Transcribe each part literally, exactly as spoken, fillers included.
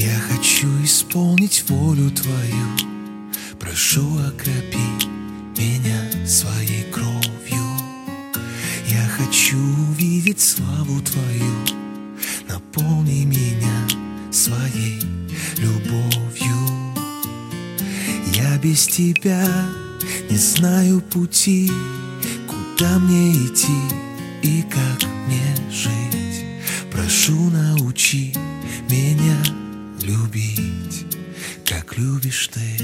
Я хочу исполнить волю Твою, прошу, окропи меня своей кровью. Я хочу увидеть славу Твою, наполни меня своей любовью. Я без Тебя не знаю пути, куда мне идти и как мне жить. Прошу, научи меня любить, как любишь Ты.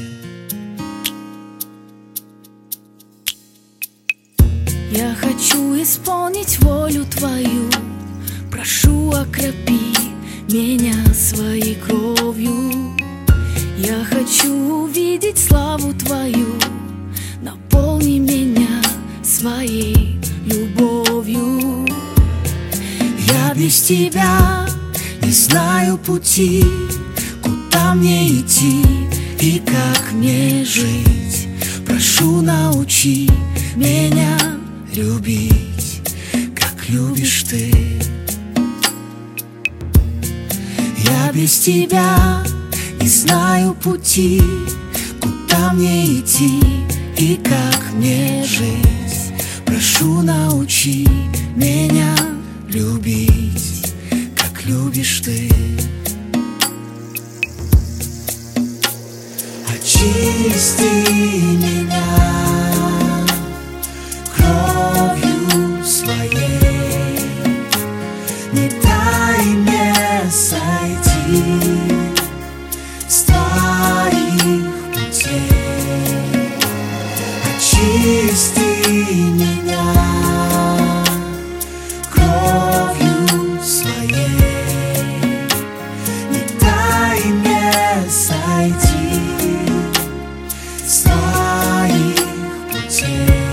Я хочу исполнить волю Твою, прошу, окропи меня своей кровью. Я хочу увидеть славу Твою, наполни меня своей любовью. Я без Тебя не знаю пути, куда мне идти и как мне жить. Прошу, научи меня любить, как любишь Ты. Я без Тебя не знаю пути, куда мне идти и как мне жить. Прошу, научи меня любить, как любишь Ты. Очисти меня кровью своей, не дай мне сойти с Твоих путей. Очисти меня кровью своей, не дай мне сойти с Твоих путей.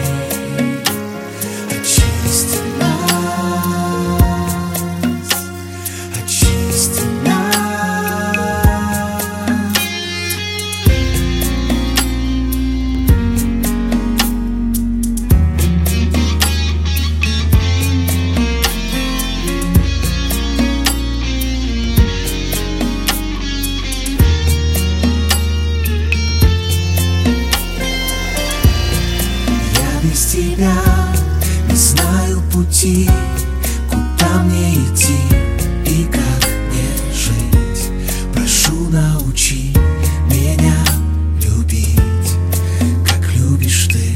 Очисти нас, очисти нас. Без Тебя не знаю пути, куда мне идти и как мне жить. Прошу, научи меня любить, как любишь Ты.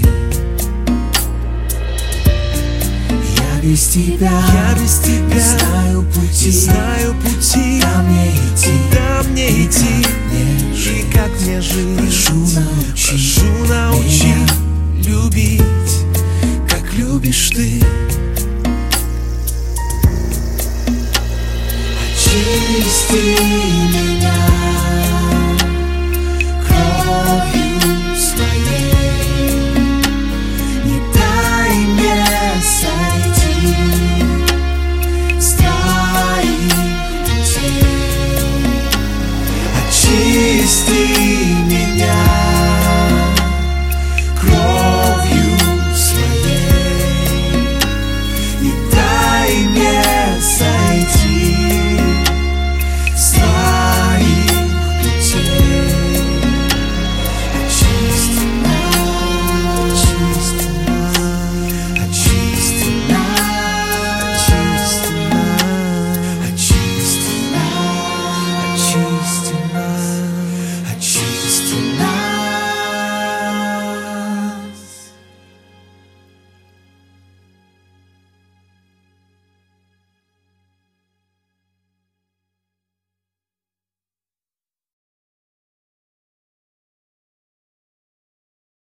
Я без Тебя, Я без Тебя не знаю пути, не знаю пути, куда мне идти, куда мне идти и как мне жить. и как мне жить. Прошу, научи, прошу, научи меня любить, как любишь Ты. Очисти меня кровью